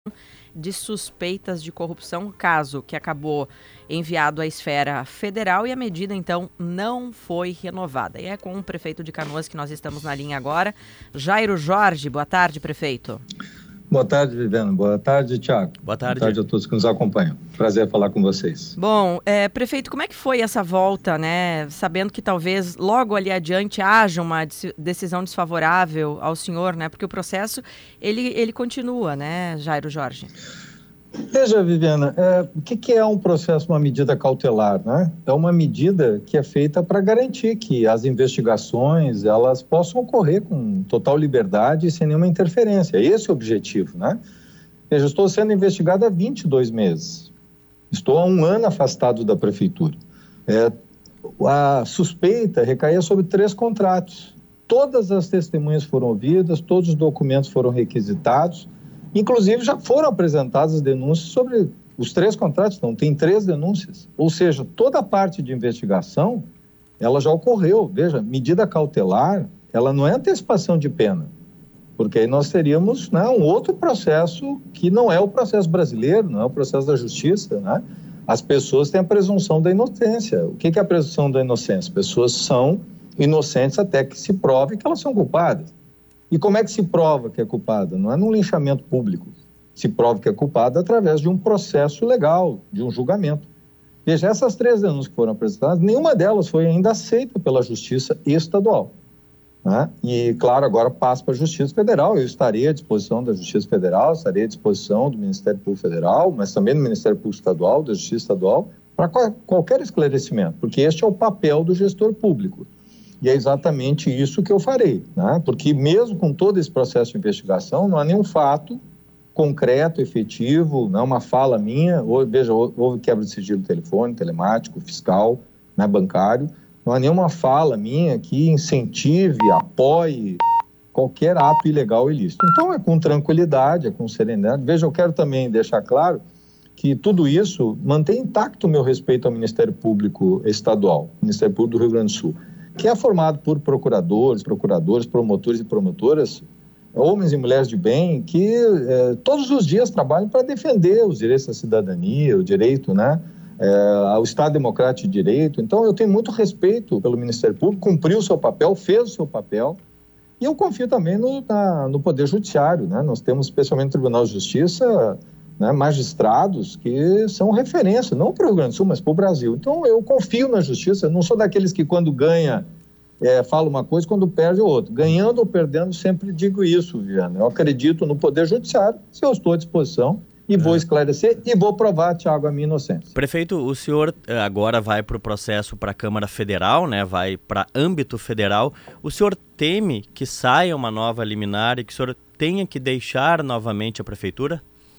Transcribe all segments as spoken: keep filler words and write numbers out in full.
de suspeitas de corrupção, caso que acabou enviado à esfera federal e a medida, então, não foi renovada. E é com o prefeito de Canoas que nós estamos na linha agora. Jairo Jorge, boa tarde, prefeito. Boa tarde, Viviana. Boa tarde, Tiago. Boa tarde. Boa tarde a todos que nos acompanham. Prazer falar com vocês. Bom, é, prefeito, como é que foi essa volta, né? Sabendo que talvez logo ali adiante haja uma decisão desfavorável ao senhor, né? Porque o processo, ele, ele continua, né, Jairo Jorge? Veja, Viviana, é, o que, que é um processo, uma medida cautelar, né? É uma medida que é feita para garantir que as investigações, elas possam ocorrer com total liberdade e sem nenhuma interferência. Esse é o objetivo, né? Veja, eu estou sendo investigado há vinte e dois meses. Estou há um ano afastado da prefeitura. É, a suspeita recaía sobre três contratos. Todas as testemunhas foram ouvidas, todos os documentos foram requisitados. Inclusive, já foram apresentadas denúncias sobre os três contratos, então tem três denúncias. Ou seja, toda a parte de investigação, ela já ocorreu. Veja, medida cautelar, ela não é antecipação de pena, porque aí nós teríamos, né, um outro processo que não é o processo brasileiro, não é o processo da justiça, né? As pessoas têm a presunção da inocência. O que é a presunção da inocência? As pessoas são inocentes até que se prove que elas são culpadas. E como é que se prova que é culpada? Não é num linchamento público. Se prova que é culpada através de um processo legal, de um julgamento. Veja, essas três denúncias que foram apresentadas, nenhuma delas foi ainda aceita pela Justiça Estadual, né? E, claro, agora passa para a Justiça Federal. Eu estarei à disposição da Justiça Federal, estarei à disposição do Ministério Público Federal, mas também do Ministério Público Estadual, da Justiça Estadual, para qualquer esclarecimento, porque este é o papel do gestor público. E é exatamente isso que eu farei, né? Porque mesmo com todo esse processo de investigação, não há nenhum fato concreto, efetivo, não é uma fala minha, ou, veja, houve quebra de sigilo telefônico, telemático, fiscal, né, bancário, não há nenhuma fala minha que incentive, apoie qualquer ato ilegal ou ilícito. Então é com tranquilidade, é com serenidade. Veja, eu quero também deixar claro que tudo isso mantém intacto o meu respeito ao Ministério Público Estadual, Ministério Público do Rio Grande do Sul, que é formado por procuradores, procuradores, promotores e promotoras, homens e mulheres de bem, que eh, todos os dias trabalham para defender os direitos da cidadania, o direito, né, eh, ao Estado Democrático de Direito. Então, eu tenho muito respeito pelo Ministério Público, cumpriu o seu papel, fez o seu papel, e eu confio também no, na, no Poder Judiciário, né? Nós temos, especialmente no Tribunal de Justiça, né, magistrados que são referência, não para o Rio Grande do Sul, mas para o Brasil. Então, eu confio na justiça, não sou daqueles que quando ganha, é, fala uma coisa, quando perde outra. Ganhando ou perdendo, sempre digo isso, Viana. Eu acredito no Poder Judiciário, se eu estou à disposição, e vou esclarecer e vou provar, Tiago, a minha inocência. Prefeito, o senhor agora vai para o processo para a Câmara Federal, né? Vai para âmbito federal. O senhor teme que saia uma nova liminar e que o senhor tenha que deixar novamente a prefeitura?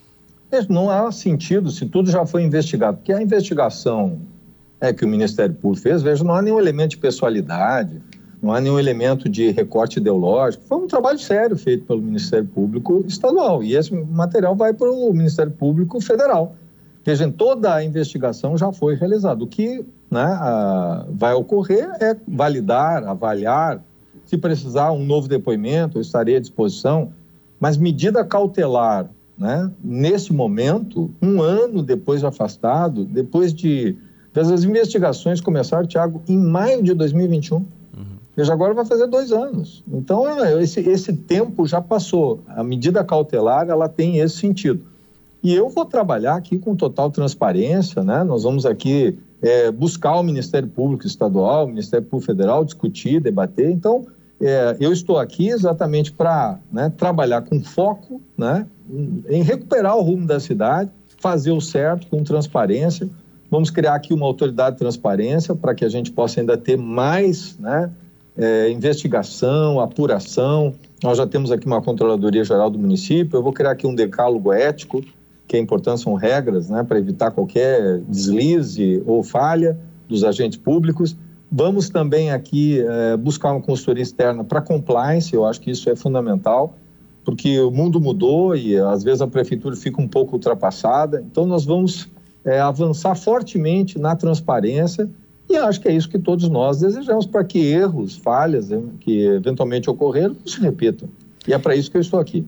Não há sentido se tudo já foi investigado, porque a investigação é, que o Ministério Público fez, veja, não há nenhum elemento de pessoalidade, não há nenhum elemento de recorte ideológico. Foi um trabalho sério feito pelo Ministério Público Estadual e esse material vai para o Ministério Público Federal. Veja, toda a investigação já foi realizada. O que, né, a, vai ocorrer é validar, avaliar, se precisar um novo depoimento, eu estarei à disposição, mas medida cautelar, né? Nesse momento, um ano depois de afastado, depois de... As investigações começaram, Tiago, em maio de dois mil e vinte e um. Uhum. Veja, agora vai fazer dois anos. Então, esse, esse tempo já passou. A medida cautelar, ela tem esse sentido. E eu vou trabalhar aqui com total transparência, né? Nós vamos aqui é, buscar o Ministério Público Estadual, o Ministério Público Federal, discutir, debater. Então, é, eu estou aqui exatamente para, né, trabalhar com foco, né, em recuperar o rumo da cidade, fazer o certo com transparência. Vamos criar aqui uma autoridade de transparência para que a gente possa ainda ter mais, né, é, investigação, apuração. Nós já temos aqui uma Controladoria Geral do município. Eu vou criar aqui um decálogo ético, que é importante, são regras, né, para evitar qualquer deslize ou falha dos agentes públicos. Vamos também aqui é, buscar uma consultoria externa para compliance. Eu acho que isso é fundamental, porque o mundo mudou e às vezes a prefeitura fica um pouco ultrapassada. Então nós vamos é, avançar fortemente na transparência e acho que é isso que todos nós desejamos, para que erros, falhas que eventualmente ocorreram não se repitam. E é para isso que eu estou aqui.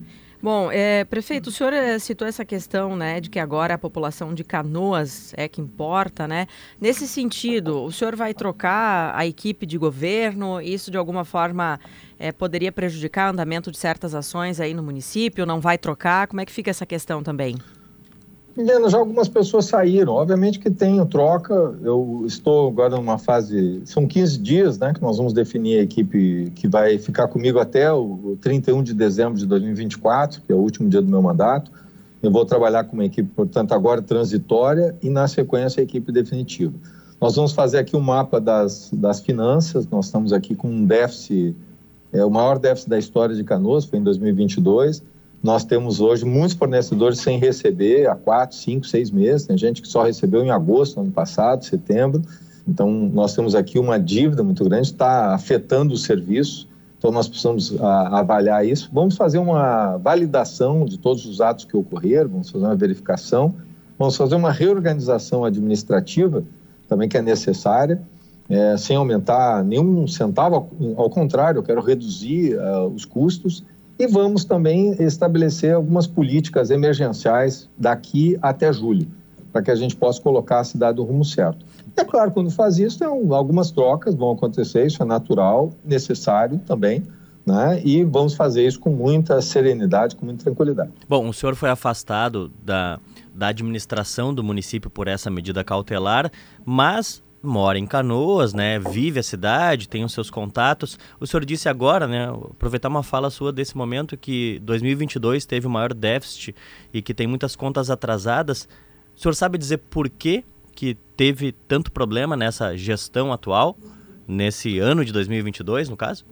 Bom, é, prefeito, o senhor citou essa questão, né, de que agora a população de Canoas é que importa, né? Nesse sentido, o senhor vai trocar a equipe de governo? Isso, de alguma forma, é, poderia prejudicar o andamento de certas ações aí no município? Não vai trocar? Como é que fica essa questão também? Helena, já algumas pessoas saíram. Obviamente que tem troca. Eu estou agora numa fase... São quinze dias, né, que nós vamos definir a equipe que vai ficar comigo até o trinta e um de dezembro de dois mil e vinte e quatro, que é o último dia do meu mandato. Eu vou trabalhar com uma equipe, portanto, agora transitória e, na sequência, a equipe definitiva. Nós vamos fazer aqui um mapa das, das finanças. Nós estamos aqui com um déficit, é, o maior déficit da história de Canoas, foi em dois mil e vinte e dois. Nós temos hoje muitos fornecedores sem receber há quatro, cinco, seis meses. Tem gente que só recebeu em agosto, ano passado, setembro. Então, nós temos aqui uma dívida muito grande, está afetando o serviço. Então, nós precisamos a, avaliar isso. Vamos fazer uma validação de todos os atos que ocorreram, vamos fazer uma verificação, vamos fazer uma reorganização administrativa, também que é necessária, é, sem aumentar nenhum centavo. Ao, ao contrário, eu quero reduzir uh, os custos. E vamos também estabelecer algumas políticas emergenciais daqui até julho, para que a gente possa colocar a cidade no rumo certo. E é claro, quando faz isso, tem algumas trocas vão acontecer, isso é natural, necessário também, né? E vamos fazer isso com muita serenidade, com muita tranquilidade. Bom, o senhor foi afastado da, da administração do município por essa medida cautelar, mas mora em Canoas, né? Vive a cidade, tem os seus contatos. O senhor disse agora, né? Aproveitar uma fala sua desse momento, que dois mil e vinte e dois teve o maior déficit e que tem muitas contas atrasadas. O senhor sabe dizer por que que teve tanto problema nessa gestão atual, nesse ano de dois mil e vinte e dois, no caso?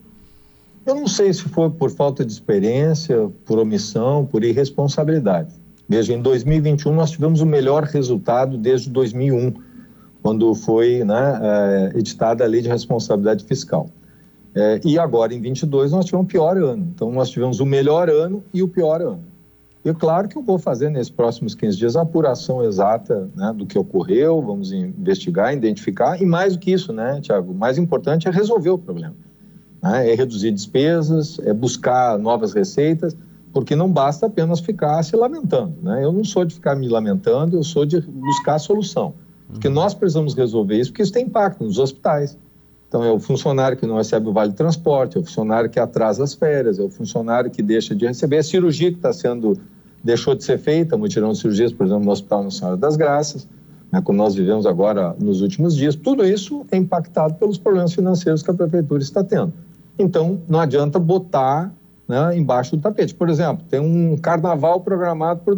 Eu não sei se foi por falta de experiência, por omissão, por irresponsabilidade. Veja, em dois mil e vinte e um nós tivemos o melhor resultado desde dois mil e um, quando foi, né, é, editada a Lei de Responsabilidade Fiscal. É, e agora, em vinte e dois, nós tivemos o pior ano. Então, nós tivemos o melhor ano e o pior ano. E é claro que eu vou fazer, nesses próximos quinze dias, a apuração exata, né, do que ocorreu, vamos investigar, identificar, e mais do que isso, né, Tiago, o mais importante é resolver o problema. Né, é reduzir despesas, é buscar novas receitas, porque não basta apenas ficar se lamentando. Né? Eu não sou de ficar me lamentando, eu sou de buscar a solução. Porque nós precisamos resolver isso, porque isso tem impacto nos hospitais. Então, é o funcionário que não recebe o vale transporte, é o funcionário que atrasa as férias, é o funcionário que deixa de receber a cirurgia que está sendo, deixou de ser feita, mutirão de cirurgias, por exemplo, no Hospital Nossa Senhora das Graças, né, como nós vivemos agora nos últimos dias. Tudo isso é impactado pelos problemas financeiros que a Prefeitura está tendo. Então, não adianta botar, né, embaixo do tapete. Por exemplo, tem um carnaval programado para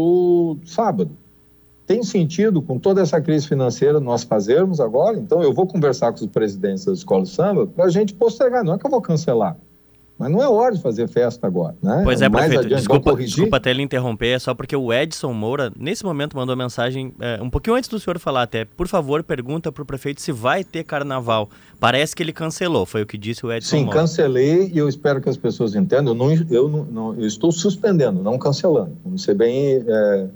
o sábado. Tem sentido, com toda essa crise financeira, nós fazermos agora? Então, eu vou conversar com os presidentes das escolas de samba para a gente postergar. Não é que eu vou cancelar, mas não é hora de fazer festa agora, né? Pois é, mais prefeito, adiante, desculpa, desculpa até lhe interromper, é só porque o Edson Moura, nesse momento, mandou mensagem, é, um pouquinho antes do senhor falar até, por favor, pergunta para o prefeito se vai ter carnaval. Parece que ele cancelou, foi o que disse o Edson Sim, Moura. Sim, cancelei e eu espero que as pessoas entendam. Eu, não, eu, não, não, eu estou suspendendo, não cancelando. Vamos ser bem... É...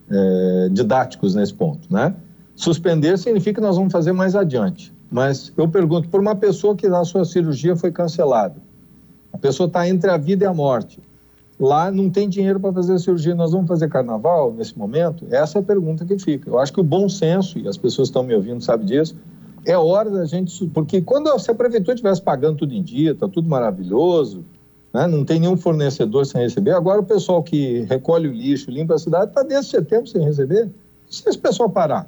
É, didáticos nesse ponto, né? Suspender significa que nós vamos fazer mais adiante, mas eu pergunto, por uma pessoa que a sua cirurgia foi cancelada, a pessoa está entre a vida e a morte, lá não tem dinheiro para fazer a cirurgia, nós vamos fazer carnaval nesse momento? Essa é a pergunta que fica. Eu acho que o bom senso, e as pessoas estão me ouvindo sabem disso, é hora da gente, porque quando se a prefeitura estivesse pagando tudo em dia, está tudo maravilhoso, né? Não tem nenhum fornecedor sem receber. Agora o pessoal que recolhe o lixo, limpa a cidade, está desde setembro sem receber. Se esse pessoal parar,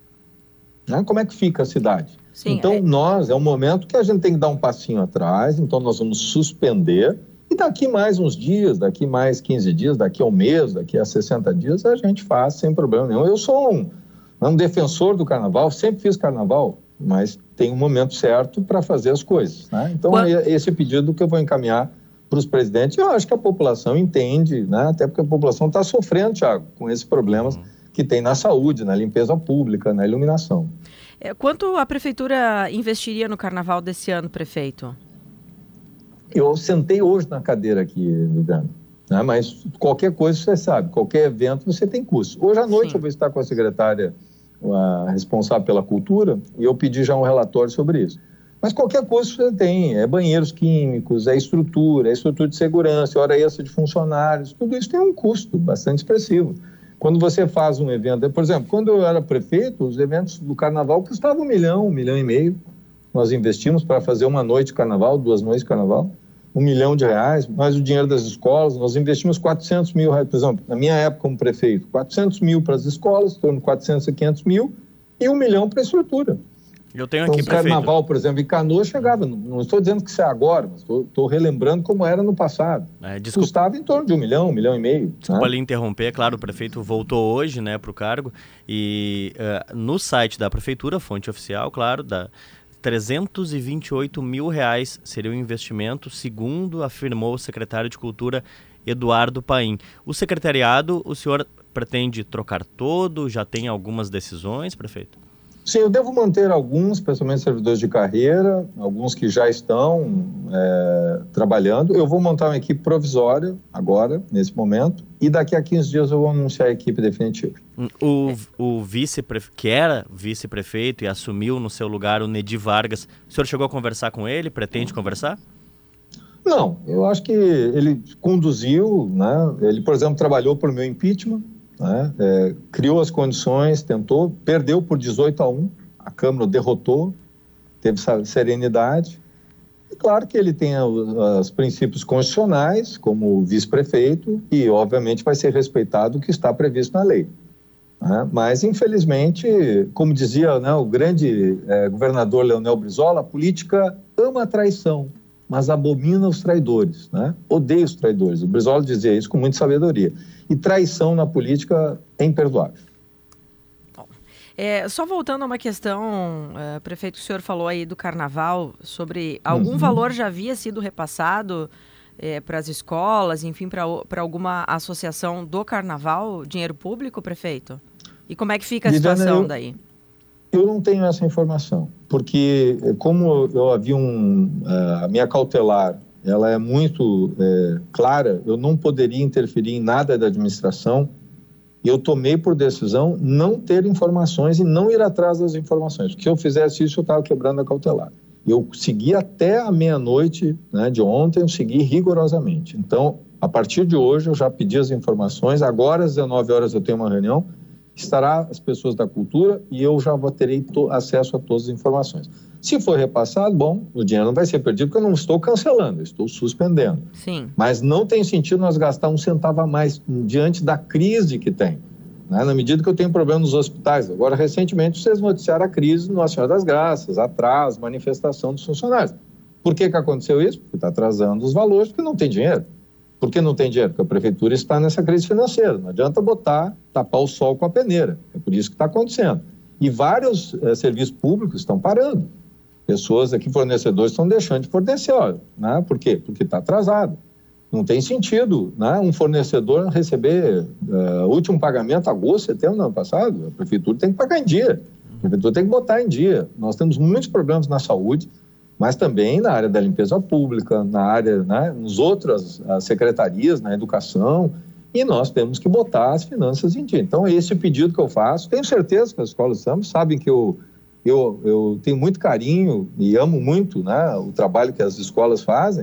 né? Como é que fica a cidade? Sim, então é... nós, é um momento que a gente tem que dar um passinho atrás, então nós vamos suspender, e daqui mais uns dias, daqui mais quinze dias, daqui a um mês, daqui a sessenta dias, a gente faz sem problema nenhum. Eu sou um, um defensor do carnaval, sempre fiz carnaval, mas tem um momento certo para fazer as coisas, né? Então Quando... é esse pedido que eu vou encaminhar para os presidentes. Eu acho que a população entende, né? Até porque a população está sofrendo, Thiago, com esses problemas uhum. que tem na saúde, na limpeza pública, na iluminação. É, quanto a prefeitura investiria no carnaval desse ano, prefeito? Eu sentei hoje na cadeira aqui, Viviane, né? Mas qualquer coisa você sabe, qualquer evento você tem custo. Hoje à noite Sim. eu vou estar com a secretária a responsável pela cultura e eu pedi já um relatório sobre isso. Mas qualquer custo você tem, é banheiros químicos, é estrutura, é estrutura de segurança, hora extra de funcionários, tudo isso tem um custo bastante expressivo. Quando você faz um evento, por exemplo, quando eu era prefeito, os eventos do carnaval custavam um milhão, um milhão e meio. Nós investimos para fazer uma noite de carnaval, duas noites de carnaval, um milhão de reais, mais o dinheiro das escolas, nós investimos quatrocentos mil reais, por exemplo, na minha época como prefeito, quatrocentos mil para as escolas, em torno de quatrocentos a quinhentos mil, e um milhão para a estrutura. Eu tenho aqui, então, o carnaval, por exemplo, em Canoas chegava, não, não estou dizendo que isso é agora, mas estou relembrando como era no passado. É, desculpa, custava em torno de um milhão, um milhão e meio. Desculpa né? ali interromper, claro, o prefeito voltou hoje, né, para o cargo, e uh, no site da prefeitura, fonte oficial, claro, da trezentos e vinte e oito mil reais seria o investimento, segundo afirmou o secretário de Cultura, Eduardo Paim. O secretariado, o senhor pretende trocar todo? Já tem algumas decisões, prefeito? Sim, eu devo manter alguns, especialmente servidores de carreira, alguns que já estão é, trabalhando. Eu vou montar uma equipe provisória agora, nesse momento, e daqui a quinze dias eu vou anunciar a equipe definitiva. O, o vice que era vice-prefeito e assumiu no seu lugar o Nedi Vargas, o senhor chegou a conversar com ele? Pretende conversar? Não, eu acho que ele conduziu, né? Ele, por exemplo, trabalhou por meu impeachment, né? É, criou as condições, tentou, perdeu por dezoito a um, a Câmara o derrotou, teve serenidade. E claro que ele tem os princípios constitucionais como vice-prefeito e, obviamente, vai ser respeitado o que está previsto na lei. Né? Mas, infelizmente, como dizia, né, o grande é, governador Leonel Brizola, a política ama a traição, mas abomina os traidores, né? Odeia os traidores. O Brizola dizia isso com muita sabedoria. E traição na política é imperdoável. É, só voltando a uma questão, uh, prefeito, que o senhor falou aí do carnaval, sobre algum uhum. valor já havia sido repassado é, para as escolas, enfim, para alguma associação do carnaval, dinheiro público, prefeito? E como é que fica a Viviana, situação eu... daí? Eu não tenho essa informação, porque como eu havia um, a minha cautelar, ela é muito é, clara, eu não poderia interferir em nada da administração, e eu tomei por decisão não ter informações e não ir atrás das informações, porque se eu fizesse isso eu estava quebrando a cautelar. Eu segui até a meia-noite, né, de ontem, eu segui rigorosamente. Então, a partir de hoje eu já pedi as informações, agora às dezenove horas eu tenho uma reunião, estará as pessoas da cultura e eu já terei acesso a todas as informações. Se for repassado, bom, o dinheiro não vai ser perdido porque eu não estou cancelando, eu estou suspendendo. Sim. Mas não tem sentido nós gastar um centavo a mais diante da crise que tem, né? Na medida que eu tenho problema nos hospitais. Agora, recentemente, vocês noticiaram a crise no Nossa Senhora das Graças, atraso, manifestação dos funcionários. Por que que aconteceu isso? Porque está atrasando os valores, porque não tem dinheiro. Por que não tem dinheiro? Porque a prefeitura está nessa crise financeira. Não adianta botar, tapar o sol com a peneira. É por isso que está acontecendo. E vários eh, serviços públicos estão parando. Pessoas aqui, fornecedores, estão deixando de fornecer. Olha, né? Por quê? Porque está atrasado. Não tem sentido, né, um fornecedor receber uh, o último pagamento agosto, setembro do ano passado. A prefeitura tem que pagar em dia. A prefeitura tem que botar em dia. Nós temos muitos problemas na saúde, mas também na área da limpeza pública, na área, né, nas outras secretarias, na educação, e nós temos que botar as finanças em dia. Então, esse é o pedido que eu faço. Tenho certeza que as escolas de samba sabem que eu, eu, eu tenho muito carinho e amo muito, né, o trabalho que as escolas fazem,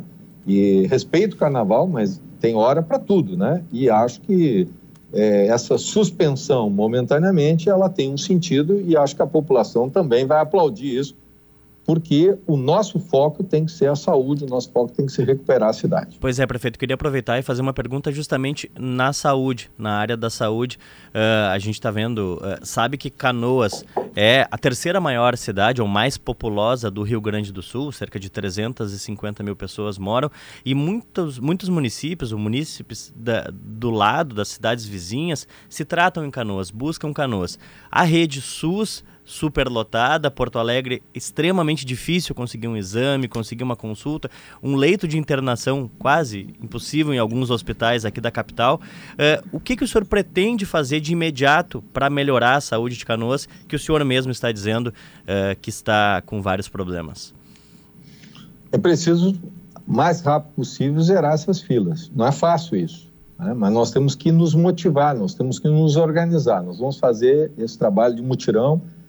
e respeito o carnaval, mas tem hora para tudo, né? E acho que é, essa suspensão, momentaneamente, ela tem um sentido e acho que a população também vai aplaudir isso, porque o nosso foco tem que ser a saúde, o nosso foco tem que ser recuperar a cidade. Pois é, prefeito, queria aproveitar e fazer uma pergunta justamente na saúde, na área da saúde. Uh, a gente está vendo, uh, sabe que Canoas é a terceira maior cidade, ou mais populosa do Rio Grande do Sul, cerca de trezentas e cinquenta mil pessoas moram, e muitos, muitos municípios, ou munícipes da, do lado das cidades vizinhas, se tratam em Canoas, buscam Canoas. A rede SUS superlotada, Porto Alegre extremamente difícil conseguir um exame, conseguir uma consulta, um leito de internação quase impossível em alguns hospitais aqui da capital. Uh, o que, que o senhor pretende fazer de imediato para melhorar a saúde de Canoas, que o senhor mesmo está dizendo uh, que está com vários problemas? É preciso, mais rápido possível, zerar essas filas. Não é fácil isso, né? Mas nós temos que nos motivar, nós temos que nos organizar. Nós vamos fazer esse trabalho de mutirão.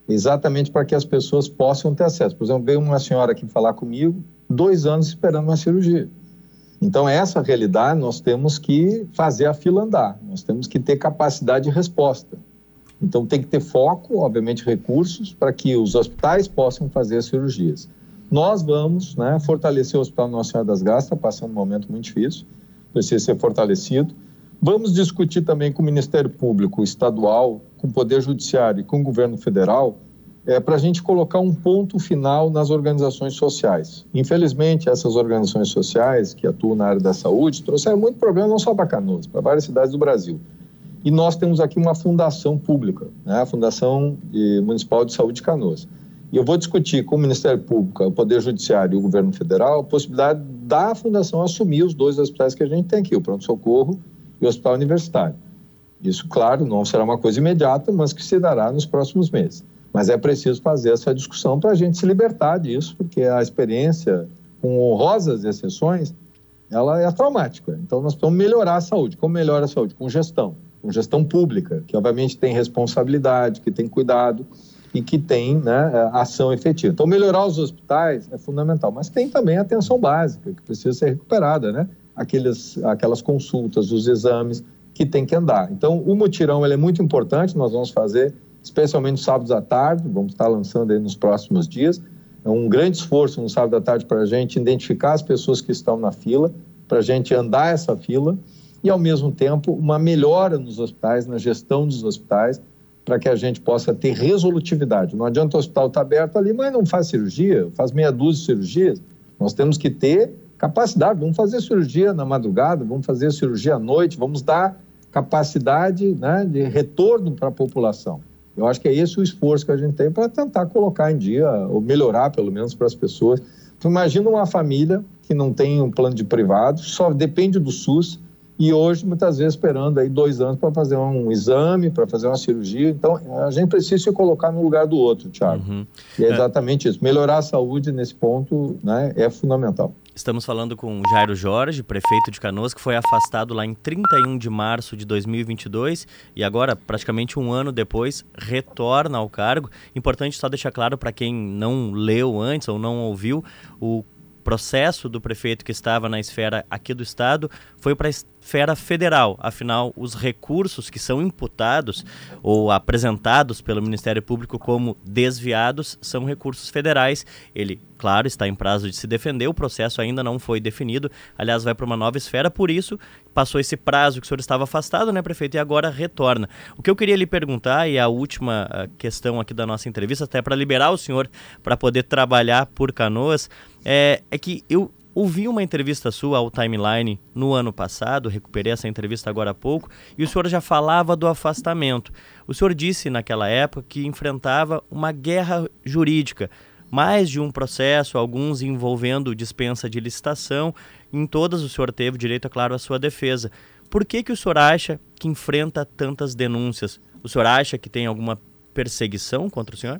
exatamente para que as pessoas possam ter acesso. Por exemplo, veio uma senhora aqui falar comigo, dois anos esperando uma cirurgia. Então, essa realidade, nós temos que fazer a fila andar, nós temos que ter capacidade de resposta. Então, tem que ter foco, obviamente, recursos, para que os hospitais possam fazer as cirurgias. Nós vamos, né, fortalecer o Hospital Nossa Senhora das Graças, está passando um momento muito difícil, precisa ser fortalecido. Vamos discutir também com o Ministério Público Estadual, com o Poder Judiciário e com o Governo Federal, é, para a gente colocar um ponto final nas organizações sociais. Infelizmente, essas organizações sociais que atuam na área da saúde trouxeram muito problema não só para Canoas, para várias cidades do Brasil. E nós temos aqui uma fundação pública, né, a Fundação Municipal de Saúde de Canoas. E eu vou discutir com o Ministério Público, o Poder Judiciário e o Governo Federal a possibilidade da Fundação assumir os dois hospitais que a gente tem aqui, o Pronto-Socorro e o Hospital Universitário. Isso, claro, não será uma coisa imediata, mas que se dará nos próximos meses. Mas é preciso fazer essa discussão para a gente se libertar disso, porque a experiência, com honrosas exceções, ela é traumática. Então, nós precisamos melhorar a saúde. Como melhora a saúde? Com gestão. Com gestão pública, que obviamente tem responsabilidade, que tem cuidado e que tem, né, ação efetiva. Então, melhorar os hospitais é fundamental, mas tem também a atenção básica, que precisa ser recuperada, né? Aqueles, aquelas consultas, os exames que tem que andar. Então, o mutirão ele é muito importante, nós vamos fazer, especialmente sábados à tarde, vamos estar lançando aí nos próximos dias. É um grande esforço no sábado à tarde para a gente identificar as pessoas que estão na fila, para a gente andar essa fila e, ao mesmo tempo, uma melhora nos hospitais, na gestão dos hospitais, para que a gente possa ter resolutividade. Não adianta o hospital estar aberto ali, mas não faz cirurgia, faz meia dúzia de cirurgias. Nós temos que ter capacidade, vamos fazer cirurgia na madrugada, vamos fazer cirurgia à noite, vamos dar capacidade, né, de retorno para a população. Eu acho que é esse o esforço que a gente tem para tentar colocar em dia, ou melhorar pelo menos para as pessoas. Então, imagina uma família que não tem um plano de privado, só depende do SUS, e hoje, muitas vezes, esperando aí dois anos para fazer um exame, para fazer uma cirurgia. Então, a gente precisa se colocar no lugar do outro, Thiago. Uhum. E é exatamente é. isso. Melhorar a saúde nesse ponto, né, é fundamental. Estamos falando com Jairo Jorge, prefeito de Canoas, que foi afastado lá em trinta e um de março de dois mil e vinte e dois e agora, praticamente um ano depois, retorna ao cargo. Importante só deixar claro para quem não leu antes ou não ouviu, o processo do prefeito que estava na esfera aqui do estado foi para a esfera federal. Afinal, os recursos que são imputados ou apresentados pelo Ministério Público como desviados são recursos federais. Ele, claro, está em prazo de se defender, o processo ainda não foi definido, aliás, vai para uma nova esfera, por isso passou esse prazo que o senhor estava afastado, né, prefeito, e agora retorna. O que eu queria lhe perguntar, e a última questão aqui da nossa entrevista, até para liberar o senhor para poder trabalhar por Canoas, é, é que eu ouvi uma entrevista sua ao Timeline no ano passado, recuperei essa entrevista agora há pouco, e o senhor já falava do afastamento. O senhor disse naquela época que enfrentava uma guerra jurídica, mais de um processo, alguns envolvendo dispensa de licitação, em todas o senhor teve direito, é claro, à sua defesa. Por que que o senhor acha que enfrenta tantas denúncias? O senhor acha que tem alguma perseguição contra o senhor?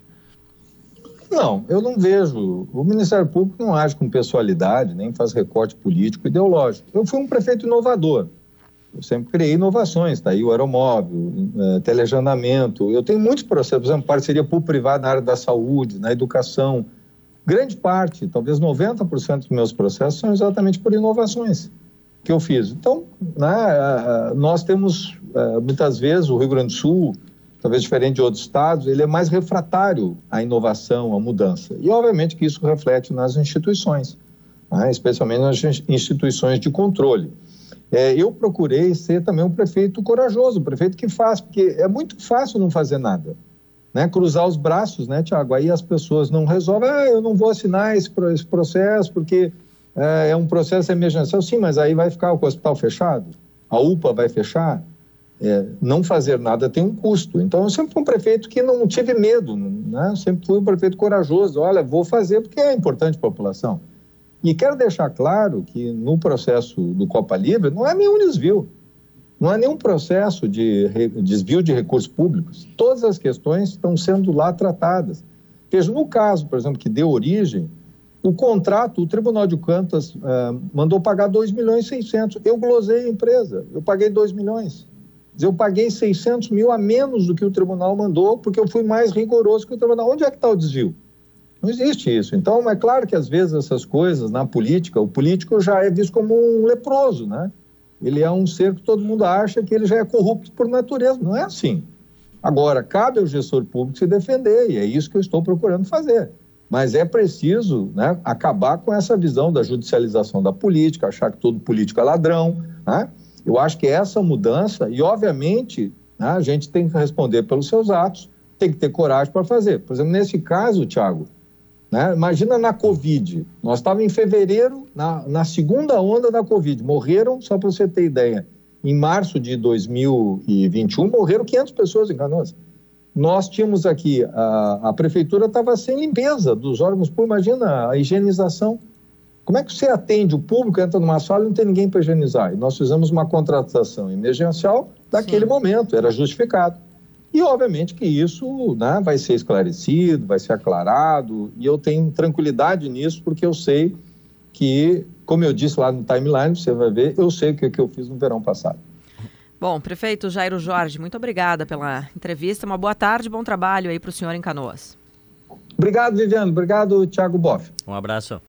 Não, eu não vejo. O Ministério Público não age com pessoalidade, nem faz recorte político ideológico. Eu fui um prefeito inovador. Eu sempre criei inovações, tá aí o aeromóvel, é, teleagendamento. Eu tenho muitos processos, por exemplo, parceria público-privada na área da saúde, na educação. Grande parte, talvez noventa por cento dos meus processos são exatamente por inovações que eu fiz. Então, né, nós temos, muitas vezes, o Rio Grande do Sul, talvez diferente de outros estados, ele é mais refratário à inovação, à mudança. E, obviamente, que isso reflete nas instituições, né, especialmente nas instituições de controle. É, eu procurei ser também um prefeito corajoso, um prefeito que faz, porque é muito fácil não fazer nada, né? Cruzar os braços, né, Tiago? Aí as pessoas não resolvem, ah, eu não vou assinar esse, esse processo porque é, é um processo emergencial. Sim, mas aí vai ficar o hospital fechado? A U P A vai fechar? É, não fazer nada tem um custo. Então, eu sempre fui um prefeito que não tive medo, né? Eu sempre fui um prefeito corajoso. Olha, vou fazer porque é importante para a população. E quero deixar claro que no processo do Copa Livre não é nenhum desvio, não é nenhum processo de re... desvio de recursos públicos. Todas as questões estão sendo lá tratadas. Veja, no caso, por exemplo, que deu origem, o contrato, o Tribunal de Contas uh, mandou pagar dois milhões e seiscentos. Eu glosei a empresa, eu paguei dois milhões. Eu paguei seiscentos mil a menos do que o tribunal mandou, porque eu fui mais rigoroso que o tribunal. Onde é que está o desvio? Não existe isso. Então, é claro que às vezes essas coisas na política, o político já é visto como um leproso, né? Ele é um ser que todo mundo acha que ele já é corrupto por natureza. Não é assim. Agora, cabe ao gestor público se defender, e é isso que eu estou procurando fazer. Mas é preciso, né, acabar com essa visão da judicialização da política, achar que todo político é ladrão, né? Eu acho que essa mudança, e obviamente, né, a gente tem que responder pelos seus atos, tem que ter coragem para fazer. Por exemplo, nesse caso, Thiago, né, imagina na Covid, nós estávamos em fevereiro, na, na segunda onda da Covid, morreram, só para você ter ideia, em março de dois mil e vinte e um, morreram quinhentas pessoas em Canoas. Nós tínhamos aqui, a, a prefeitura estava sem limpeza dos órgãos públicos, imagina a higienização. Como é que você atende o público, entra numa sala e não tem ninguém para higienizar? E nós fizemos uma contratação emergencial daquele Sim. momento, era justificado. E, obviamente, que isso, né, vai ser esclarecido, vai ser aclarado, e eu tenho tranquilidade nisso, porque eu sei que, como eu disse lá no timeline, você vai ver, eu sei o que, que eu fiz no verão passado. Bom, prefeito Jairo Jorge, muito obrigada pela entrevista, uma boa tarde, bom trabalho aí para o senhor em Canoas. Obrigado, Viviane, obrigado, Thiago Boff. Um abraço.